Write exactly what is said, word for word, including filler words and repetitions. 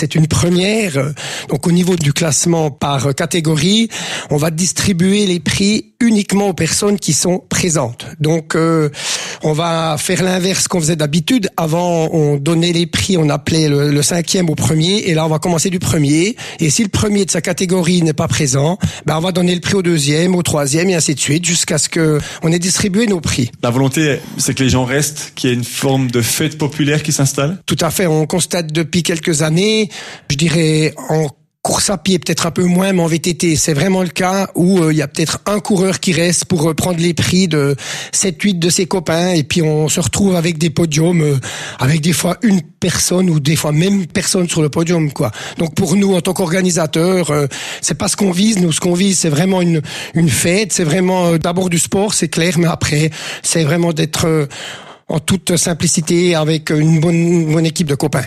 c'est une première. Donc au niveau du classement par catégorie, on va distribuer les prix uniquement aux personnes qui sont présentes. Donc euh, on va faire l'inverse qu'on faisait d'habitude. Avant, on donnait les prix, on appelait le, le cinquième au premier, et là on va commencer du premier. Et si le premier de sa catégorie n'est pas présent, ben on va donner le prix au deuxième, au troisième, et ainsi de suite, jusqu'à ce que on ait distribué nos prix. La volonté, c'est que les gens restent, qu'il y ait une forme de fête populaire qui s'installe? Tout à fait. On constate depuis quelques années, je dirais en course à pied, peut-être un peu moins, mais en V T T, c'est vraiment le cas où il euh, y a peut-être un coureur qui reste pour euh, prendre les prix de sept huit de ses copains, et puis on se retrouve avec des podiums, euh, avec des fois une personne ou des fois même personne sur le podium, quoi. Donc pour nous, en tant qu'organisateurs, euh, c'est pas ce qu'on vise. Nous, ce qu'on vise, c'est vraiment une une fête. C'est vraiment euh, d'abord du sport, c'est clair, mais après, c'est vraiment d'être euh, en toute simplicité avec une bonne, une bonne équipe de copains.